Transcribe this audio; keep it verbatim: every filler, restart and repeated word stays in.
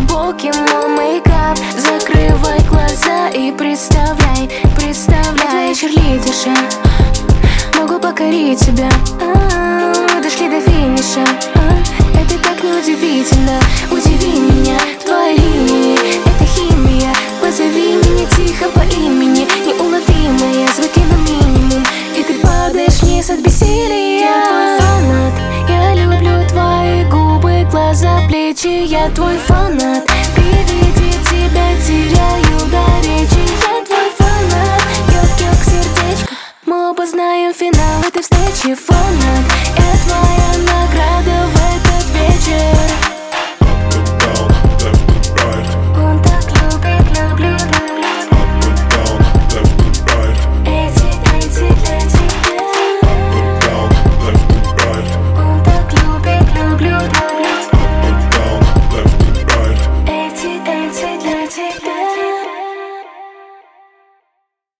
глубокий мой мейкап. Закрывай глаза и представляй, представляй. Черлидерша, могу покорить тебя. А-а-а, мы дошли до финиша. А-а-а, это так неудивительно. Удиви меня, твои линии, это химия. Позови меня тихо по имени, неуловимые звуки на минимум, и ты падаешь вниз от бессилия. Я твой фанат, я люблю твои губы, глаза, плечи. Я твой фанат, при виде тебя теряю до речи. Я твой фанат, йог-йог, сердечко. Мы оба знаем финал этой встречи. Фанат,